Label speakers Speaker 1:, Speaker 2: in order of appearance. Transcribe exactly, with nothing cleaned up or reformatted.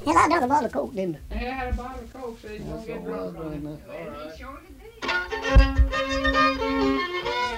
Speaker 1: Hell, I done a bottle of Coke, didn't I?
Speaker 2: Yeah, I had a bottle of Coke so you don't
Speaker 3: That's
Speaker 2: get
Speaker 3: what I was
Speaker 2: drunk on
Speaker 3: doing
Speaker 2: it.
Speaker 3: now.
Speaker 2: All right.
Speaker 4: Sure did.